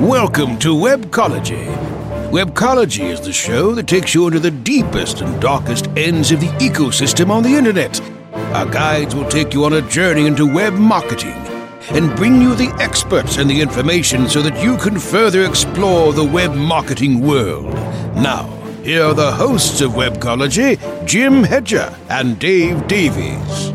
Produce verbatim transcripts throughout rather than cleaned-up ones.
Welcome to Webcology. Webcology is the show that takes you into the deepest and darkest ends of the ecosystem on the internet. Our guides will take you on a journey into web marketing and bring you the experts and the information so that you can further explore the web marketing world. Now, here are the hosts of Webcology, Jim Hedger and Dave Davies.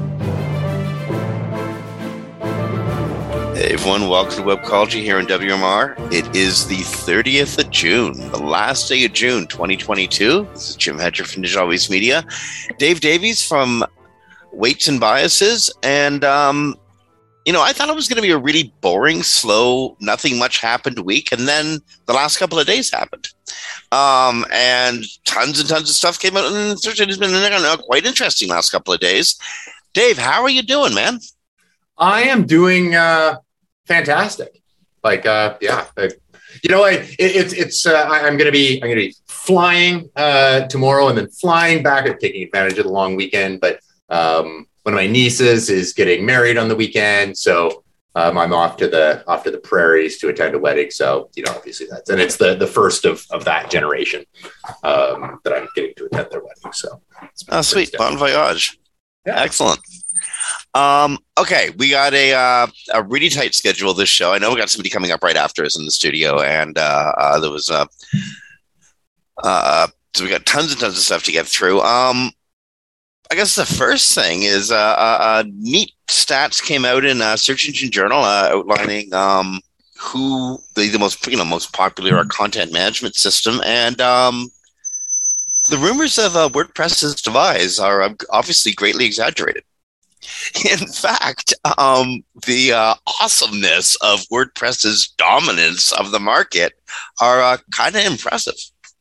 Hey everyone, welcome to Webcology here in W M R. It is the thirtieth of June, the last day of June twenty twenty-two. This is Jim Hedger from Digital Always Media. Dave Davies from Weights and Biases. And, um, you know, I thought it was going to be a really boring, slow, nothing much happened week. And then the last couple of days happened. Um, and tons and tons of stuff came out. And it's been uh, quite interesting last couple of days. Dave, how are you doing, man? I am doing... Uh... Fantastic. Like, uh, yeah, uh, you know, I, it, it's, it's, uh, I, I'm going to be, I'm going to be flying, uh, tomorrow and then flying back and taking advantage of the long weekend. But, um, one of my nieces is getting married on the weekend. So, um, I'm off to the, off to the prairies to attend a wedding. So, you know, obviously that's, and it's the, the first of, of that generation, um, that I'm getting to attend their wedding. So, oh, sweet. Bon voyage. Yeah. Excellent. Um, okay, we got a uh, a really tight schedule this show. I know we got somebody coming up right after us in the studio, and uh, uh, there was uh, uh, so we got tons and tons of stuff to get through. Um, I guess the first thing is uh, uh, uh, neat stats came out in uh, Search Engine Journal uh, outlining um, who the, the most you know most popular content management system, and um, the rumors of uh, WordPress's demise are obviously greatly exaggerated. In fact, um, the uh, awesomeness of WordPress's dominance of the market are uh, kind of impressive.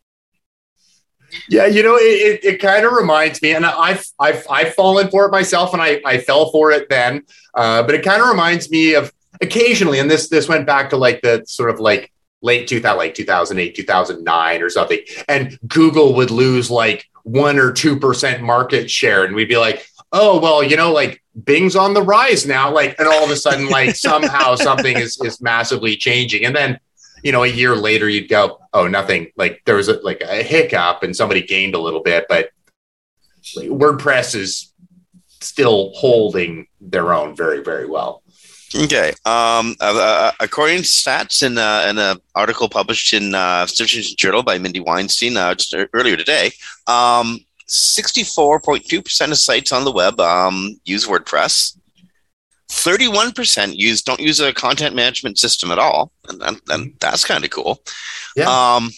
Yeah, you know, it, it, it kind of reminds me, and I've I've I've fallen for it myself, and I, I fell for it then. Uh, but it kind of reminds me of occasionally, and this this went back to like the sort of like late two thousand, like two thousand eight, two thousand nine or something, and Google would lose like one or two percent market share, and we'd be like, oh, well, you know, like Bing's on the rise now, like, and all of a sudden, like somehow something is, is massively changing. And then, you know, a year later you'd go, oh, nothing, like there was a, like a hiccup and somebody gained a little bit, but like, WordPress is still holding their own very, very well. Okay. Um, uh, according to stats in, uh, in an article published in uh, Search Engine Journal by Mindy Weinstein uh, just earlier today, um, sixty-four point two percent of sites on the web um, use WordPress. thirty-one percent use don't use a content management system at all, and, and, and that's kind of cool. Yeah. Um,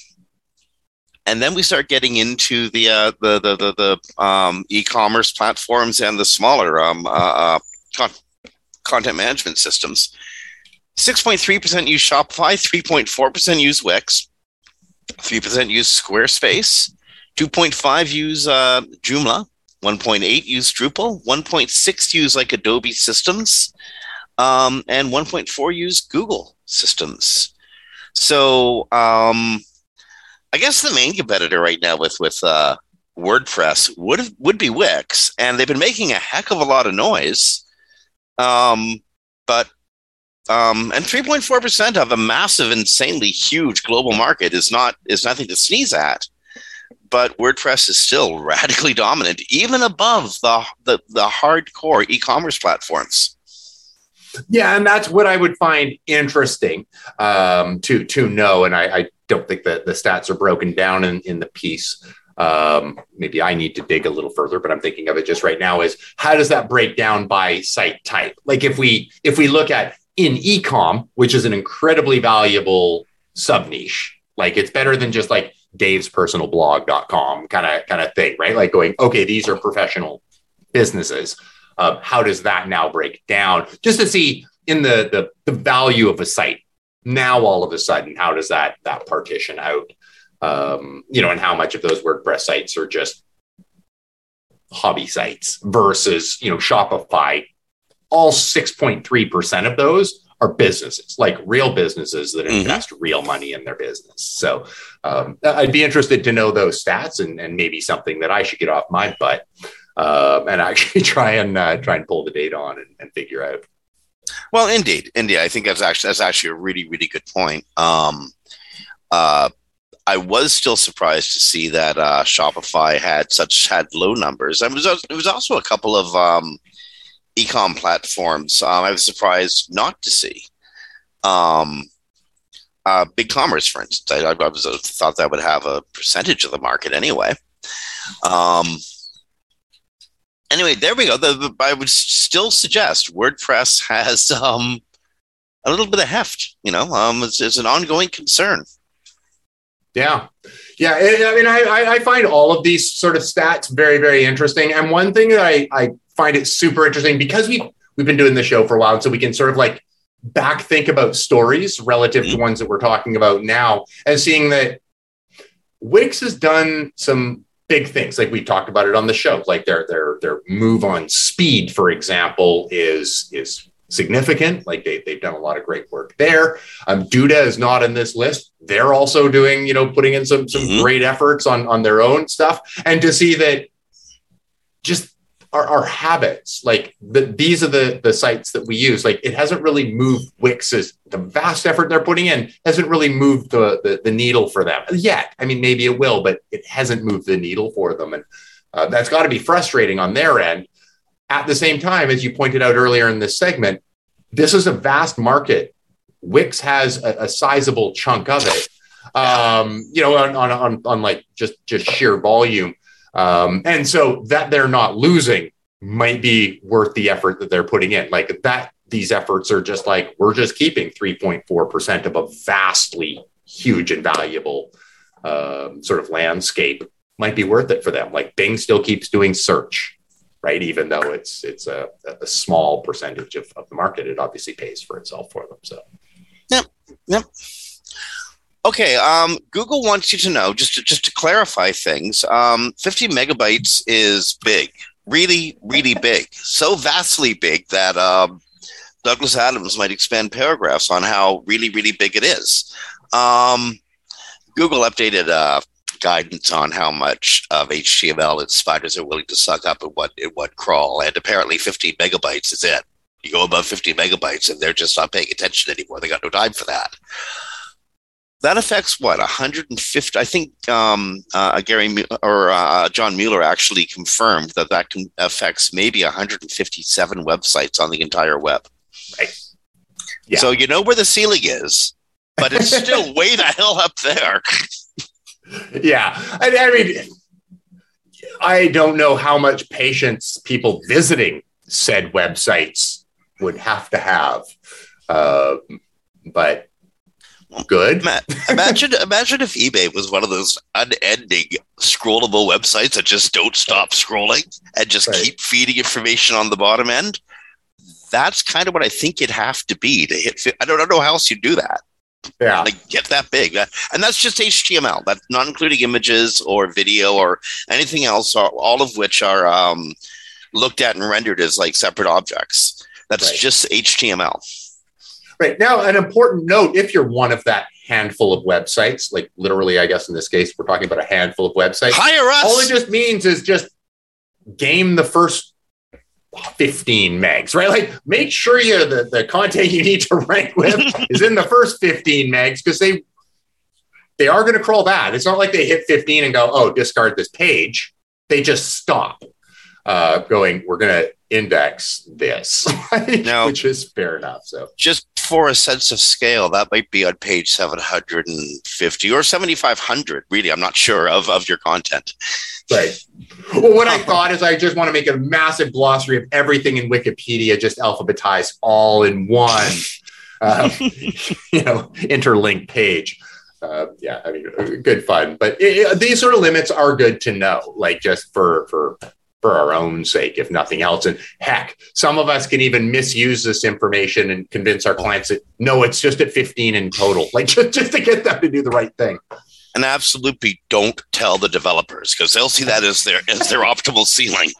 and then we start getting into the uh, the the the, the um, e-commerce platforms and the smaller um, uh, uh, con- content management systems. six point three percent use Shopify. three point four percent use Wix. three percent use Squarespace. two point five use uh, Joomla, one point eight use Drupal, one point six use like Adobe Systems, um, and one point four use Google Systems. So um, I guess the main competitor right now with with uh, WordPress would would be Wix, and they've been making a heck of a lot of noise. Um, but um, and three point four percent of a massive, insanely huge global market is not is nothing to sneeze at. But WordPress is still radically dominant, even above the, the, the hardcore e-commerce platforms. Yeah, and that's what I would find interesting um, to to know. And I, I don't think that the stats are broken down in, in the piece. Um, maybe I need to dig a little further, but I'm thinking of it just right now is how does that break down by site type? Like if we if we look at in e-com, which is an incredibly valuable sub niche, like it's better than just like Dave's personal blog dot com kind of kind of thing, right? Like going, okay, these are professional businesses. Um, how does that now break down? Just to see in the, the the value of a site now, all of a sudden, how does that that partition out? Um, you know, and how much of those WordPress sites are just hobby sites versus, you know, Shopify. All six point three percent of those are businesses, like real businesses that invest mm-hmm. real money in their business. So um, I'd be interested to know those stats and, and maybe something that I should get off my butt uh, and actually try and uh, try and pull the data on and, and figure out. Well, indeed, indeed. I think that's actually that's actually a really, really good point. Um, uh, I was still surprised to see that uh, Shopify had such had low numbers. And it was it was also a couple of um, e-com platforms. Um, I was surprised not to see. Um, uh, BigCommerce, for instance, I, I was I thought that would have a percentage of the market anyway. Um, anyway, there we go. The, the, I would still suggest WordPress has um, a little bit of heft. You know, um, it's, it's an ongoing concern. Yeah. Yeah. I mean, I, I find all of these sort of stats very, very interesting. And one thing that I, I find it super interesting because we've, we've been doing the show for a while. So we can sort of like back think about stories relative to ones that we're talking about now and seeing that Wix has done some big things. Like we talked about it on the show, like their, their, their move on speed, for example, is, is significant. Like they, they've done a lot of great work there. Um, Duda is not in this list. They're also doing, you know, putting in some, some mm-hmm. great efforts on, on their own stuff. And to see that just our, our habits, like the, these are the, the sites that we use. Like it hasn't really moved Wix's, the vast effort they're putting in hasn't really moved the, the, the needle for them yet. I mean, maybe it will, but it hasn't moved the needle for them. And uh, that's got to be frustrating on their end. At the same time, as you pointed out earlier in this segment, this is a vast market. Wix has a, a sizable chunk of it, um, you know, on, on, on, on like just, just sheer volume. Um, and so that they're not losing might be worth the effort that they're putting in. Like that, these efforts are just like, we're just keeping three point four percent of a vastly huge and valuable um, sort of landscape might be worth it for them. Like Bing still keeps doing search. Right, even though it's it's a, a small percentage of, of the market, it obviously pays for itself for them. So, yep, yep. Okay, um, Google wants you to know just to, just to clarify things. Um, fifty megabytes is big, really, really big, so vastly big that um, Douglas Adams might expand paragraphs on how really, really big it is. Um, Google updated Uh, guidance on how much of H T M L its spiders are willing to suck up in what in what crawl, and apparently fifteen megabytes is it. You go above fifty megabytes, and they're just not paying attention anymore. They got no time for that. That affects what one hundred fifty. I think um, uh, Gary or uh, John Mueller actually confirmed that that can affects maybe one hundred fifty-seven websites on the entire web. Right. Yeah. So you know where the ceiling is, but it's still way the hell up there. Yeah. I, I mean, I don't know how much patience people visiting said websites would have to have, uh, but good. imagine, imagine if eBay was one of those unending scrollable websites that just don't stop scrolling and just right. keep feeding information on the bottom end. That's kind of what I think it'd have to be to hit. I don't, I don't know how else you do that. Yeah, like get that big, and that's just H T M L. That's not including images or video or anything else, all of which are um, looked at and rendered as like separate objects. That's right. Just H T M L. Right. Now, an important note: if you're one of that handful of websites, like literally, I guess in this case, we're talking about a handful of websites. Hire us. All it just means is just game the first fifteen megs, right? Like make sure you the, the content you need to rank with is in the first fifteen megs because they they are going to crawl that. It's not like they hit fifteen and go, oh, discard this page. They just stop uh, going, we're going to index this, now, which is fair enough. So just for a sense of scale, that might be on page seven hundred fifty or seventy-five hundred, really. I'm not sure of, of your content. Right. Well, what I thought is I just want to make a massive glossary of everything in Wikipedia, just alphabetized all in one, uh, you know, interlinked page. Uh, yeah, I mean, good fun. But it, it, these sort of limits are good to know, like just for for for our own sake, if nothing else. And heck, some of us can even misuse this information and convince our clients that no, it's just at fifteen in total, like just, just to get them to do the right thing. And absolutely don't tell the developers because they'll see that as their as their optimal ceiling.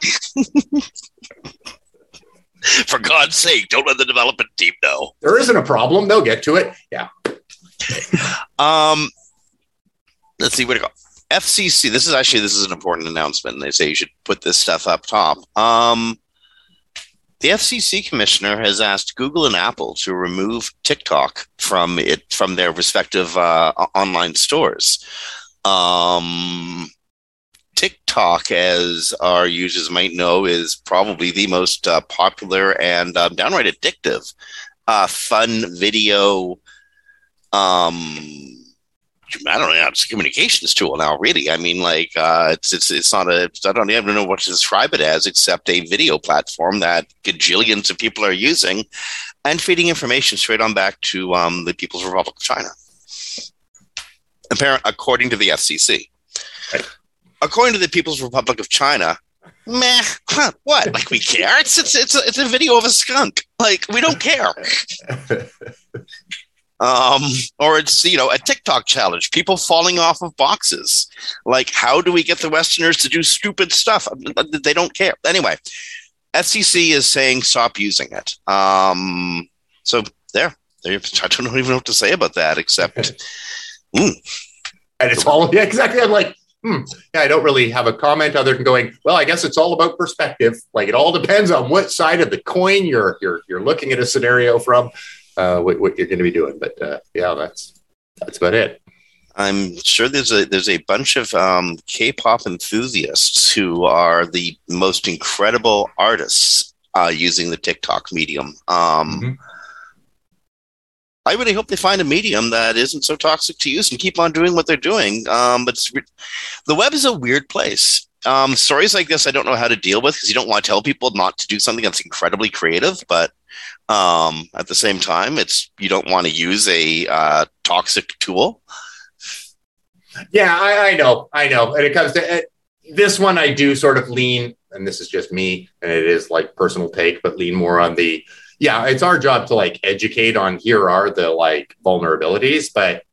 For God's sake, don't let the development team know. There isn't a problem. They'll get to it. Yeah. um, let's see where to go. F C C. This is actually this is an important announcement, and they say you should put this stuff up top. Um, The F C C commissioner has asked Google and Apple to remove TikTok from it from their respective uh, online stores. Um, TikTok, as our users might know, is probably the most uh, popular and uh, downright addictive uh, fun video. Um, I don't know. It's a communications tool now, really. I mean, like, uh, it's it's it's not a. I don't even know what to describe it as, except a video platform that gajillions of people are using, and feeding information straight on back to um, the People's Republic of China. Apparent, according to the F C C. Right. According to the People's Republic of China, meh, huh, what? Like, we care? It's it's it's a, it's a video of a skunk. Like, we don't care. Um, or it's, you know, a TikTok challenge, people falling off of boxes. Like, how do we get the Westerners to do stupid stuff? They don't care. Anyway, F C C is saying stop using it. Um, so there, there, I don't even know what to say about that, except, mm. And it's all, yeah, exactly. I'm like, hmm, yeah, I don't really have a comment other than going, well, I guess it's all about perspective. Like, it all depends on what side of the coin you're, you're, you're looking at a scenario from. Uh, what, what you're going to be doing, but uh, yeah, that's that's about it. I'm sure there's a there's a bunch of um, K-pop enthusiasts who are the most incredible artists uh, using the TikTok medium. Um, mm-hmm. I really hope they find a medium that isn't so toxic to use and keep on doing what they're doing. Um, but the web is a weird place. Um, stories like this, I don't know how to deal with because you don't want to tell people not to do something that's incredibly creative, but um, at the same time, it's you don't want to use a uh, toxic tool. Yeah, I, I know, I know. And it comes to it, this one, I do sort of lean, and this is just me, and it is like personal take, but lean more on the, yeah, it's our job to like educate on here are the like vulnerabilities, but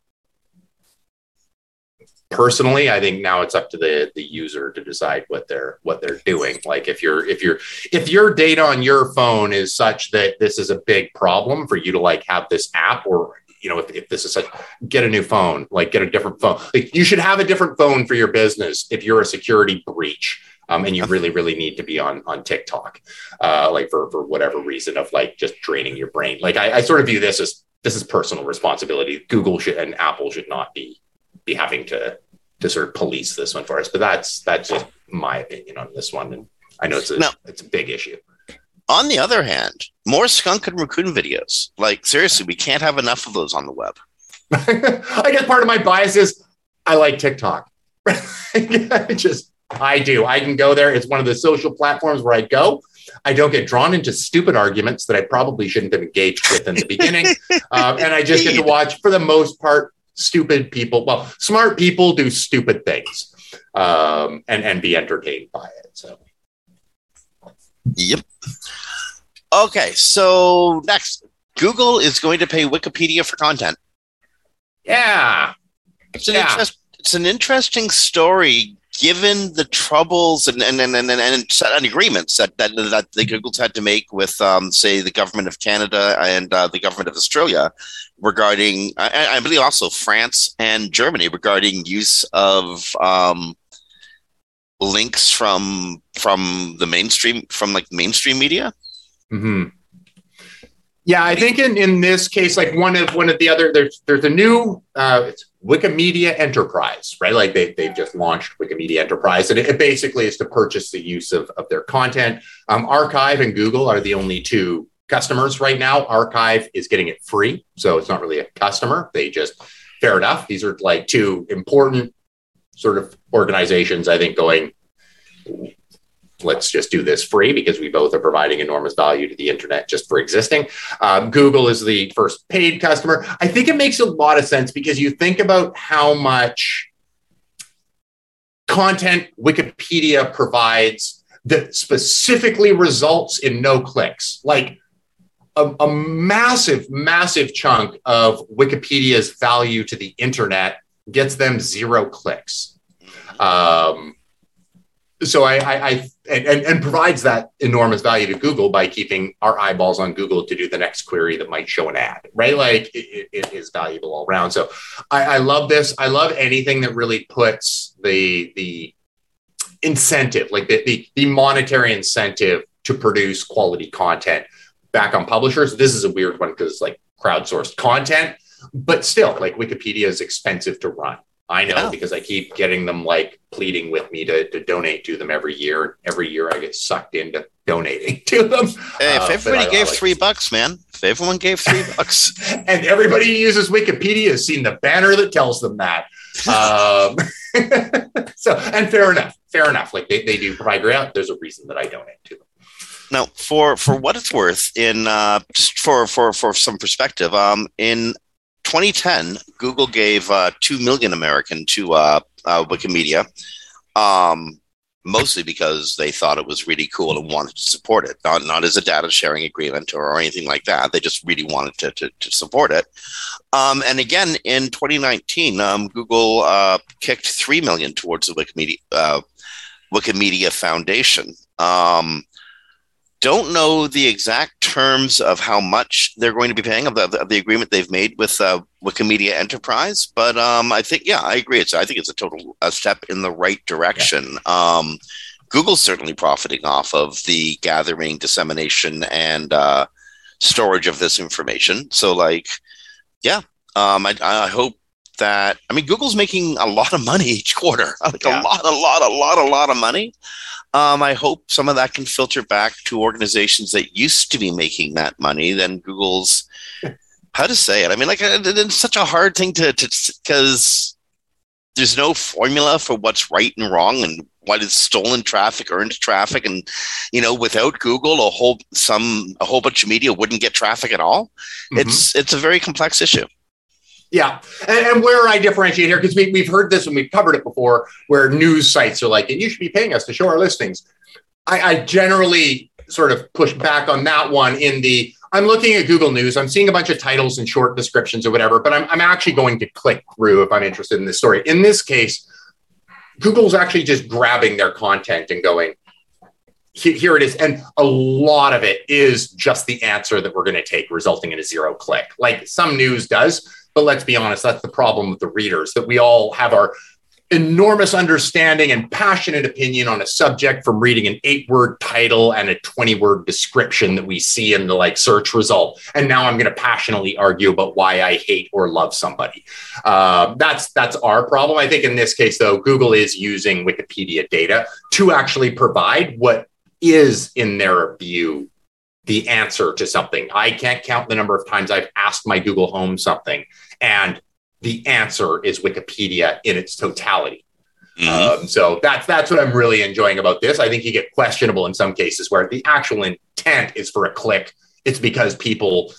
personally, I think now it's up to the the user to decide what they're what they're doing. Like if you're if you're if your data on your phone is such that this is a big problem for you to like have this app, or you know if, if this is such, get a new phone, like get a different phone. Like you should have a different phone for your business if you're a security breach. Um, and you really, really need to be on on TikTok, uh, like for for whatever reason of like just draining your brain. Like I, I sort of view this as this is personal responsibility. Google should and Apple should not be be having to to sort of police this one for us. But that's that's just my opinion on this one, and I know it's a no. it's a big issue. On the other hand, more skunk and raccoon videos. Like seriously, we can't have enough of those on the web. I guess part of my bias is I like TikTok. I just. I do. I can go there. It's one of the social platforms where I go. I don't get drawn into stupid arguments that I probably shouldn't have engaged with in the beginning. um, and I just get to watch, for the most part, stupid people. Well, smart people do stupid things um, and, and be entertained by it. So, yep. Okay. So next, Google is going to pay Wikipedia for content. Yeah. It's an, yeah. Interest, it's an interesting story. Given the troubles and and and and, and, and agreements that, that that the Google's had to make with, um, say, the government of Canada and uh, the government of Australia regarding, I, I believe also France and Germany regarding use of um, links from from the mainstream from like mainstream media. Mm-hmm. Yeah, I think in, in this case, like one of one of the other there's there's a new uh, it's Wikimedia Enterprise, right? Like they they've just launched Wikimedia Enterprise, and it, it basically is to purchase the use of, of their content. Um, Archive and Google are the only two customers right now. Archive is getting it free, so it's not really a customer. They just fair enough. These are like two important sort of organizations, I think, going, let's just do this free because we both are providing enormous value to the internet just for existing. Um, Google is the first paid customer. I think it makes a lot of sense because you think about how much content Wikipedia provides that specifically results in no clicks. Like a, a massive, massive chunk of Wikipedia's value to the internet gets them zero clicks. Um, So I, I, I and, and provides that enormous value to Google by keeping our eyeballs on Google to do the next query that might show an ad, right? Like it, it is valuable all around. So I, I love this. I love anything that really puts the the incentive, like the the, the monetary incentive to produce quality content back on publishers. This is a weird one because it's like crowdsourced content, but still, like Wikipedia is expensive to run. I know yeah. because I keep getting them like pleading with me to, to donate to them every year. Every year I get sucked into donating to them. Hey, if uh, everybody I, gave I like three bucks, man, if everyone gave three bucks. And everybody who uses Wikipedia has seen the banner that tells them that. um, so, and fair enough, fair enough. Like they, they do provide ground. There's a reason that I donate to them. Now, for, for what it's worth, in uh, just for, for, for some perspective, um, in twenty ten, Google gave uh, two million American to uh, uh, Wikimedia, um, mostly because they thought it was really cool and wanted to support it, not not as a data sharing agreement or, or anything like that. They just really wanted to to, to support it. Um, and again, in twenty nineteen, um, Google uh, kicked three million towards the Wikimedia uh, Wikimedia Foundation. Um, Don't know the exact terms of how much they're going to be paying of the, of the agreement they've made with uh, Wikimedia Enterprise, but um, I think, yeah, I agree. It's I think it's a total a step in the right direction. Yeah. Um, Google's certainly profiting off of the gathering, dissemination, and uh, storage of this information. So, like, yeah, um, I, I hope that. I mean, Google's making a lot of money each quarter, like yeah. a lot, a lot, a lot, a lot of money. Um, I hope some of that can filter back to organizations that used to be making that money. Then Google's, how to say it? I mean, like, it's such a hard thing to, because there's no formula for what's right and wrong and what is stolen traffic, earned traffic. And, you know, without Google, a whole, some, a whole bunch of media wouldn't get traffic at all. Mm-hmm. It's, it's a very complex issue. Yeah. And, and where I differentiate here, because we, we've heard this and we've covered it before, where news sites are like, and you should be paying us to show our listings. I, I generally sort of push back on that one in the, I'm looking at Google News, I'm seeing a bunch of titles and short descriptions or whatever, but I'm, I'm actually going to click through if I'm interested in this story. In this case, Google's actually just grabbing their content and going, here it is. And a lot of it is just the answer that we're going to take, resulting in a zero click. Like some news does. But let's be honest, that's the problem with the readers, that we all have our enormous understanding and passionate opinion on a subject from reading an eight-word title and a twenty-word description that we see in the like search result. And now I'm going to passionately argue about why I hate or love somebody. Uh, that's that's our problem. I think in this case, though, Google is using Wikipedia data to actually provide what is, in their view, the answer to something. I can't count the number of times I've asked my Google Home something, and the answer is Wikipedia in its totality. Mm-hmm. Um, so that's that's what I'm really enjoying about this. I think you get questionable in some cases where the actual intent is for a click. It's because people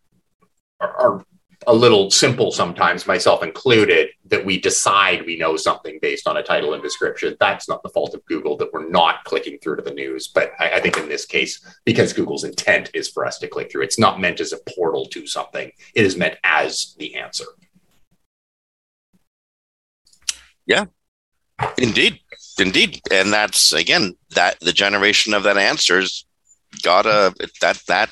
are, are a little simple sometimes, myself included, that we decide we know something based on a title and description. That's not the fault of Google that we're not clicking through to the news. But I, I think in this case, because Google's intent is for us to click through, it's not meant as a portal to something. It is meant as the answer. Yeah, indeed. Indeed. And that's, again, that the generation of that answer's gotta, that, that,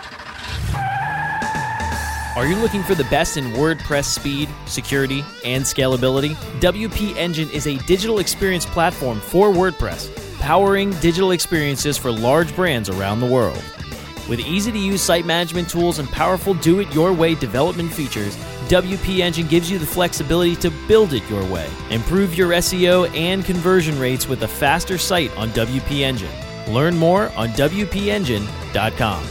Are you looking for the best in WordPress speed, security, and scalability? W P Engine is a digital experience platform for WordPress, powering digital experiences for large brands around the world. With easy-to-use site management tools and powerful do-it-your-way development features, W P Engine gives you the flexibility to build it your way. Improve your S E O and conversion rates with a faster site on W P Engine. Learn more on W P engine dot com.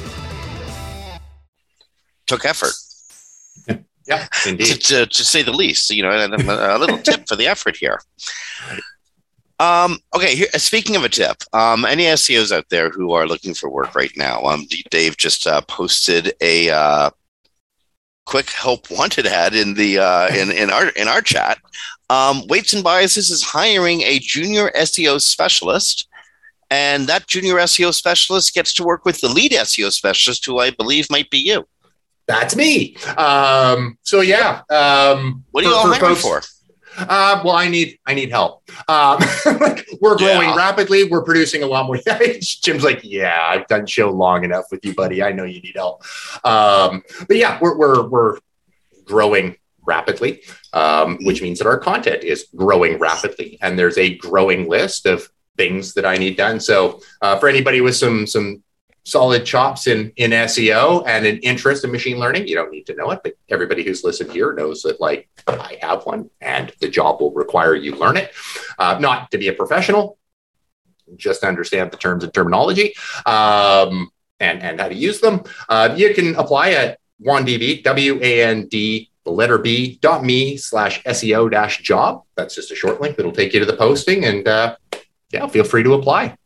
Took effort. Yeah, indeed. to, to, to say the least, you know, and a little tip for the effort here. Um, okay, here, speaking of a tip, um, any S E Os out there who are looking for work right now, um, Dave just uh, posted a uh, quick help wanted ad in the uh, in in our in our chat. Um, Weights and Biases is hiring a junior S E O specialist, and that junior S E O specialist gets to work with the lead S E O specialist, who I believe might be you. That's me. Um, so yeah. Um, what are you all hiring for? Uh, well, I need I need help. Um, we're growing yeah. rapidly. We're producing a lot more. Jim's like, yeah, I've done show long enough with you, buddy. I know you need help. Um, but yeah, we're we're we're growing rapidly, um, which means that our content is growing rapidly, and there's a growing list of things that I need done. So uh, for anybody with some some solid chops in, in S E O and an interest in machine learning, you don't need to know it, but everybody who's listened here knows that, like, I have one and the job will require you learn it. Uh, not to be a professional, just understand the terms and terminology um, and, and how to use them. Uh, you can apply at WandB, W A N D, the letter B, dot me slash S E O dash job. That's just a short link that'll take you to the posting, and uh, yeah, feel free to apply.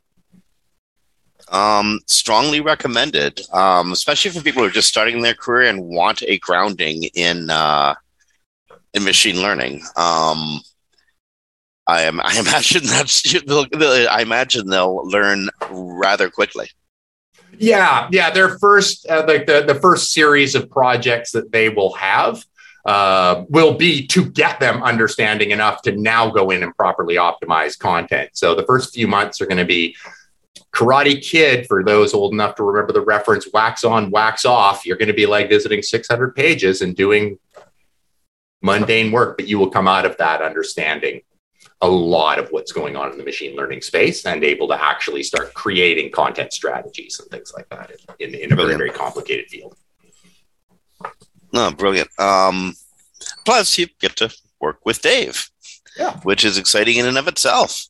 Um, strongly recommended, um, especially for people who are just starting their career and want a grounding in uh, in machine learning. Um, I am. I imagine that's. I imagine they'll learn rather quickly. Yeah, yeah. Their first, uh, like the the first series of projects that they will have uh, will be to get them understanding enough to now go in and properly optimize content. So the first few months are going to be Karate Kid, for those old enough to remember the reference, wax on, wax off. You're going to be like visiting six hundred pages and doing mundane work, but you will come out of that understanding a lot of what's going on in the machine learning space and able to actually start creating content strategies and things like that in, in a very, very complicated field. No, brilliant. Um, plus, you get to work with Dave, yeah, which is exciting in and of itself.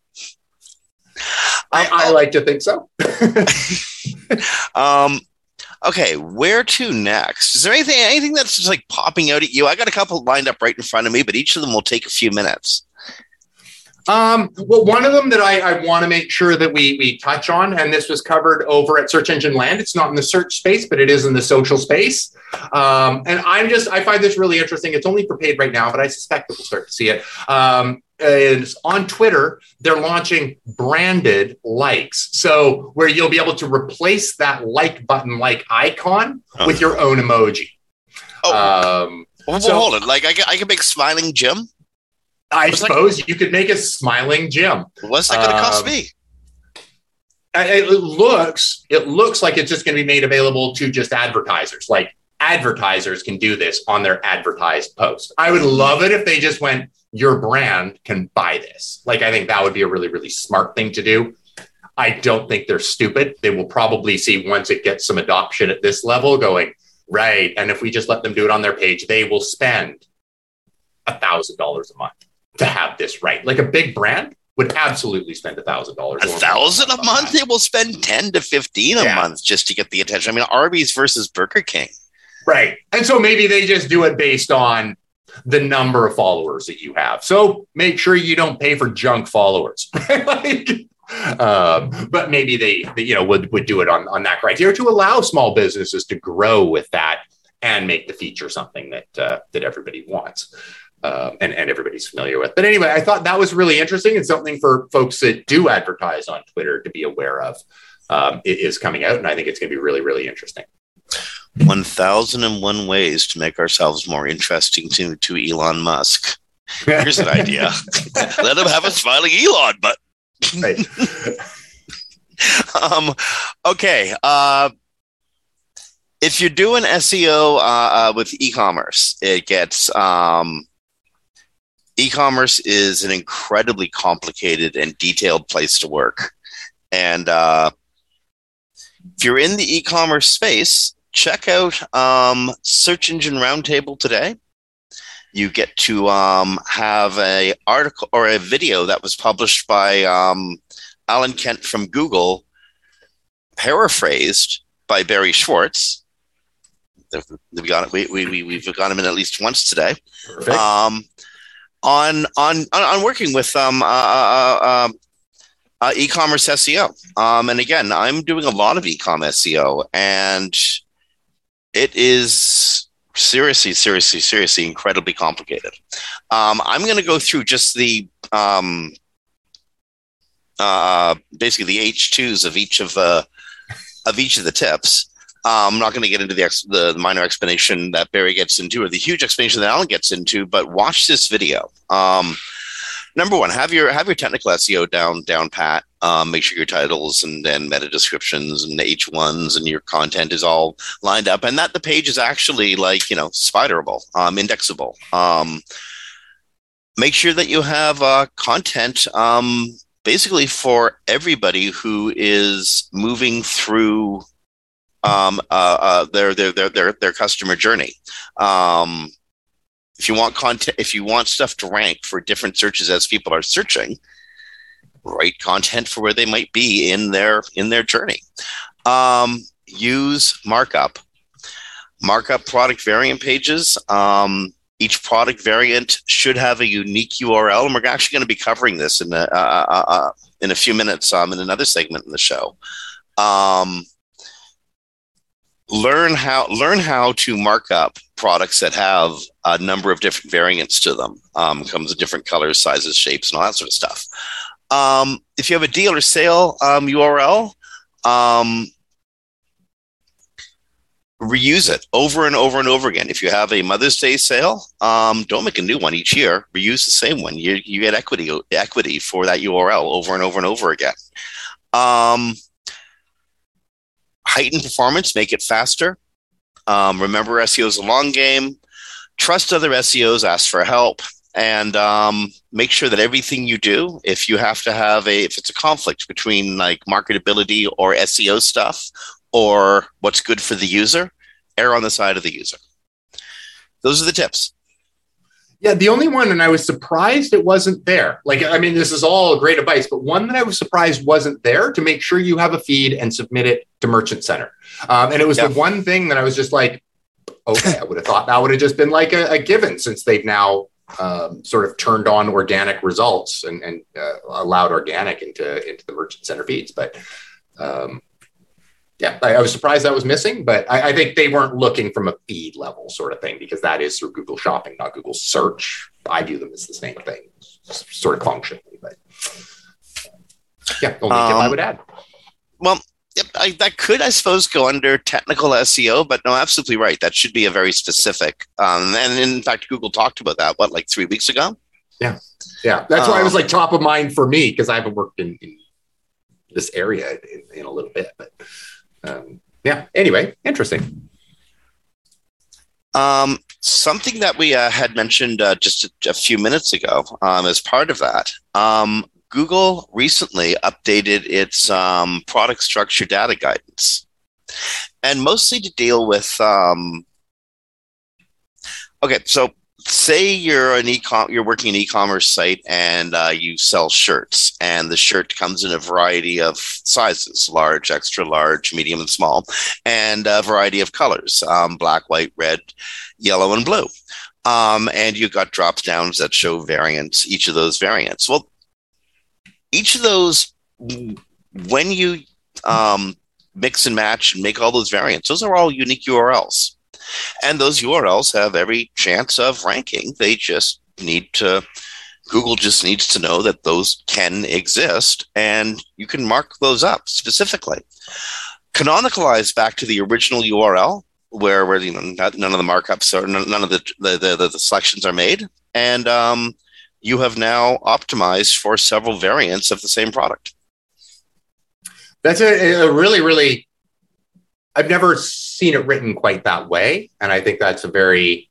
I, I like to think so. um, okay, where to next? Is there anything anything that's just like popping out at you? I got a couple lined up right in front of me, but each of them will take a few minutes. Um, well, one of them that I, I want to make sure that we we touch on, and this was covered over at Search Engine Land. It's not in the search space, but it is in the social space. Um, and I'm just, I find this really interesting. It's only for paid right now, but I suspect that we'll start to see it. Um, is on Twitter, they're launching branded likes. So where you'll be able to replace that like button, like icon oh. with your own emoji. Oh, um, well, so, hold it. Like I can, I can make Smiling Jim. I What's suppose that? You could make a Smiling Jim. What's that going to um, cost me? It looks, it looks like it's just going to be made available to just advertisers. Like advertisers can do this on their advertised post. I would love it if they just went, your brand can buy this. Like, I think that would be a really, really smart thing to do. I don't think they're stupid. They will probably see once it gets some adoption at this level going, right. And if we just let them do it on their page, they will spend a thousand dollars a month to have this right. Like a big brand would absolutely spend a thousand dollars. A thousand a month? They will spend ten to fifteen a yeah. month just to get the attention. I mean, Arby's versus Burger King. Right. And so maybe they just do it based on the number of followers that you have. So make sure you don't pay for junk followers. like, um, but maybe they, they, you know, would, would do it on, on that criteria to allow small businesses to grow with that and make the feature something that, uh, that everybody wants. Um, and, and everybody's familiar with. But anyway, I thought that was really interesting and something for folks that do advertise on Twitter to be aware of. Um, it is coming out, and I think it's going to be really, really interesting. one thousand one ways to make ourselves more interesting to, to Elon Musk. Here's an idea. Let him have a smiling Elon, but... right. um, okay. Uh, if you're doing S E O uh, uh, with e-commerce, it gets... Um, E-commerce is an incredibly complicated and detailed place to work. And uh, if you're in the e-commerce space, check out um, Search Engine Roundtable today. You get to um, have an article or a video that was published by um, Alan Kent from Google, paraphrased by Barry Schwartz. We got, we, we, we've got him in at least once today. Perfect. Um, On, on on working with um uh, uh, uh, e-commerce S E O, um, and again, I'm doing a lot of e-commerce S E O, and it is seriously, seriously, seriously incredibly complicated. Um, I'm going to go through just the um, uh, basically the H twos of each of the of each of the tips. Um, I'm not going to get into the, ex- the minor explanation that Barry gets into or the huge explanation that Alan gets into, but watch this video. Um, number one, have your have your technical S E O down down pat. Um, make sure your titles and then meta descriptions and H ones and your content is all lined up, and that the page is actually like you know spiderable, um, indexable. Um, make sure that you have uh, content. Um, basically for everybody who is moving through um, uh, uh, their, their their their their customer journey. Um, if you want content, if you want stuff to rank for different searches as people are searching, write content for where they might be in their in their journey. Um, use markup. Markup product variant pages. Um, each product variant should have a unique U R L, and we're actually going to be covering this in a, uh, uh, uh, in a few minutes um, in another segment in the show. Um, learn how learn how to mark up products that have a number of different variants to them. Um, comes in different colors, sizes, shapes, and all that sort of stuff. Um, if you have a deal or sale um, U R L, um, reuse it over and over and over again. If you have a Mother's Day sale, um, don't make a new one each year. Reuse the same one. You you get equity equity for that U R L over and over and over again. Um, heighten performance, make it faster. Um, remember, S E O is a long game. Trust other S E Os, ask for help, and um, make sure that everything you do, if you have to have a, if it's a conflict between like marketability or S E O stuff, or what's good for the user, err on the side of the user. Those are the tips. Yeah, the only one, and I was surprised it wasn't there. Like, I mean, this is all great advice, but one that I was surprised wasn't there, to make sure you have a feed and submit it to Merchant Center. Um, and it was yeah. the one thing that I was just like, okay, I would have thought that would have just been like a, a given, since they've now um, sort of turned on organic results and, and uh, allowed organic into, into the Merchant Center feeds. But um, yeah, I, I was surprised that was missing, but I, I think they weren't looking from a feed level sort of thing, because that is through Google Shopping, not Google Search. I view them as the same thing, sort of functionally, but yeah, only um, tip I would add. Well, yep, I, that could, I suppose, go under technical S E O, but no, absolutely right. That should be a very specific. Um, and in fact, Google talked about that, what, like three weeks ago? Yeah. Yeah. That's um, why it was like top of mind for me, because I haven't worked in, in this area in, in a little bit, but um, yeah, anyway, interesting. Um, something that we uh, had mentioned uh, just a, a few minutes ago um, as part of that, um, Google recently updated its um, product structure data guidance, and mostly to deal with. Um, okay, so say you're an e-com, you're working an e-commerce site, and uh, you sell shirts, and the shirt comes in a variety of sizes: large, extra large, medium, and small, and a variety of colors: um, black, white, red, yellow, and blue. Um, and you've got drop downs that show variants, each of those variants. Well, each of those, when you um, mix and match and make all those variants, those are all unique U R Ls. And those U R Ls have every chance of ranking. They just need to, Google just needs to know that those can exist, and you can mark those up specifically. Canonicalize back to the original U R L, where, where you know, not, none of the markups or none, none of the the, the the selections are made. And um, you have now optimized for several variants of the same product. That's a, a really, really, I've never seen it written quite that way. And I think that's a very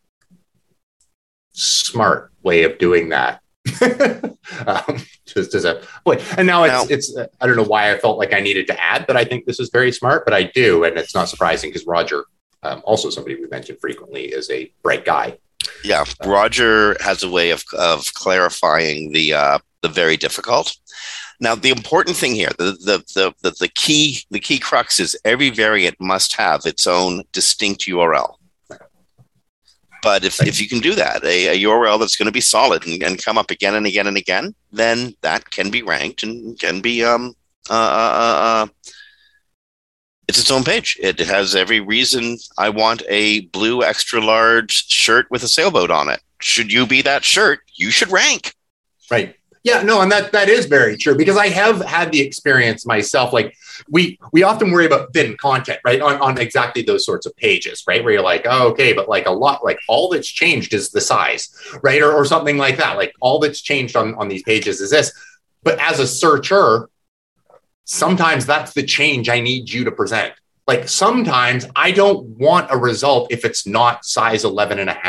smart way of doing that. um, just as a point. And now it's, now, it's, uh, I don't know why I felt like I needed to add that I think this is very smart, but I do. And it's not surprising, because Roger, um, also somebody we mentioned frequently, is a bright guy. Yeah, Roger has a way of of clarifying the uh, the very difficult. Now, the important thing here, the the, the the the key the key crux is every variant must have its own distinct U R L. But if, if you can do that, a, a U R L that's going to be solid and, and come up again and again and again, then that can be ranked and can be um uh, uh, uh it's its own page. It has every reason I want a blue extra large shirt with a sailboat on it. Should you be that shirt, you should rank. Right. Yeah, no, and that that is very true, because I have had the experience myself. Like we we often worry about thin content, right? On, on exactly those sorts of pages, right? Where you're like, oh, okay, but like a lot, like all that's changed is the size, right? Or, or something like that. Like all that's changed on, on these pages is this. But as a searcher, sometimes that's the change I need you to present. Like sometimes I don't want a result if it's not size eleven and a half.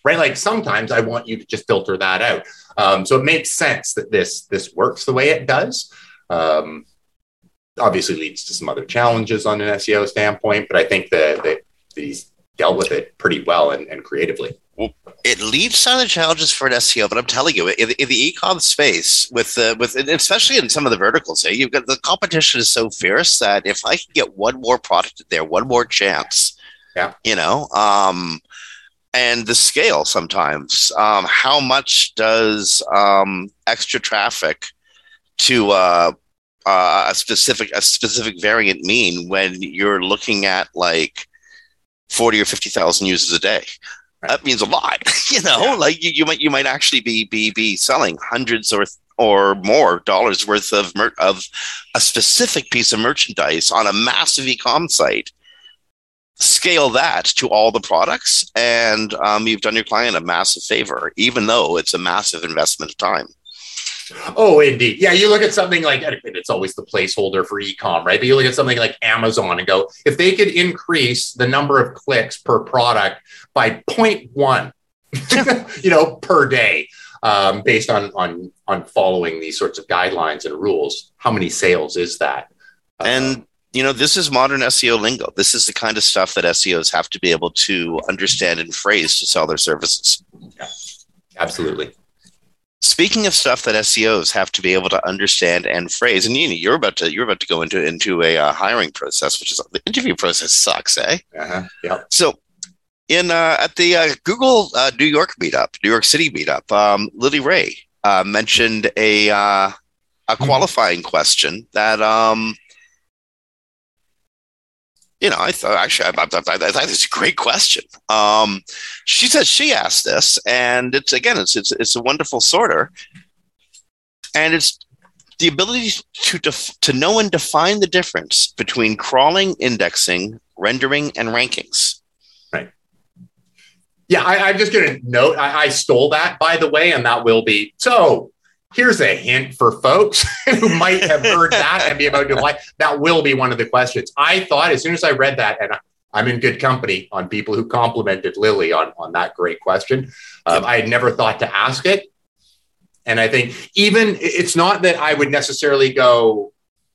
right? Like sometimes I want you to just filter that out. Um, so it makes sense that this this works the way it does. Um, obviously leads to some other challenges on an S E O standpoint, but I think that, that he's dealt with it pretty well and, and creatively. Well, it leads to other challenges for an S E O, but I'm telling you, in, in the e-com space, with the with especially in some of the verticals, eh, you've got the competition is so fierce that if I can get one more product there, one more chance, yeah, you know, um, and the scale sometimes, um, how much does um, extra traffic to uh, uh, a specific a specific variant mean when you're looking at like forty or fifty thousand users a day? That means a lot, you know. Yeah. Like you, you might you might actually be be be selling hundreds or or more dollars worth of mer- of a specific piece of merchandise on a massive e-com site. Scale that to all the products, and um, you've done your client a massive favor, even though it's a massive investment of time. Oh, indeed. Yeah, you look at something like, and it's always the placeholder for e-com, right? But you look at something like Amazon and go, if they could increase the number of clicks per product by zero point one, you know, per day, um, based on, on, on following these sorts of guidelines and rules, how many sales is that? And, um, you know, this is modern S E O lingo. This is the kind of stuff that S E Os have to be able to understand and phrase to sell their services. Yeah, absolutely. Speaking of stuff that S E Os have to be able to understand and phrase, and you know, you're about to you're about to go into into a uh, hiring process, which is the interview process sucks, eh? Uh-huh. Yeah. So, in uh, at the uh, Google uh, New York meetup, New York City meetup, um, Lily Ray uh, mentioned a uh, a qualifying mm-hmm. question that um, you know, I thought actually I, I, I, I thought it's a great question. Um, she says she asked this, and it's again, it's it's it's a wonderful sorter, and it's the ability to def- to know and define the difference between crawling, indexing, rendering, and rankings. Right. Yeah, I, I'm just going to note I, I stole that, by the way, and that will be so. Here's a hint for folks who might have heard that and be about to apply. That will be one of the questions. I thought as soon as I read that, and I'm in good company on people who complimented Lily on, on that great question. Um, I had never thought to ask it. And I think even it's not that I would necessarily go,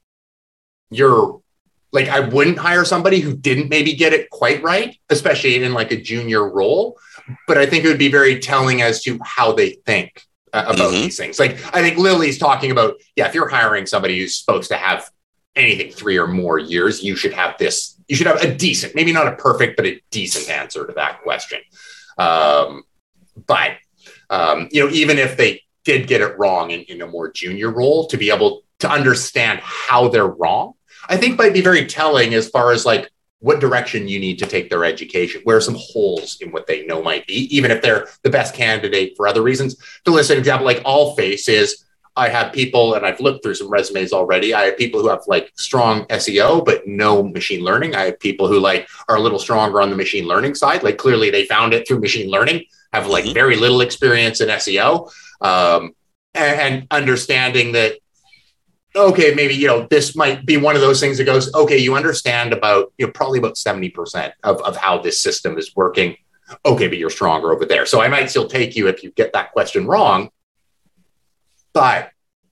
you're like, I wouldn't hire somebody who didn't maybe get it quite right, especially in like a junior role. But I think it would be very telling as to how they think Uh, about mm-hmm. these things. Like, I think Lily's talking about, yeah, if you're hiring somebody who's supposed to have anything three or more years, you should have this, you should have a decent, maybe not a perfect, but a decent answer to that question. Um, but, um, you know, even if they did get it wrong in, in a more junior role, to be able to understand how they're wrong, I think might be very telling as far as like, what direction you need to take their education, where are some holes in what they know might be, even if they're the best candidate for other reasons. To list an example, like Allface is, I have people, and I've looked through some resumes already. I have people who have like strong S E O, but no machine learning. I have people who like are a little stronger on the machine learning side. Like clearly they found it through machine learning, have like mm-hmm. very little experience in S E O, um, and, and understanding that, okay, maybe, you know, this might be one of those things that goes, okay, you understand about, you know, probably about seventy percent of, of how this system is working. Okay, but you're stronger over there. So I might still take you if you get that question wrong, but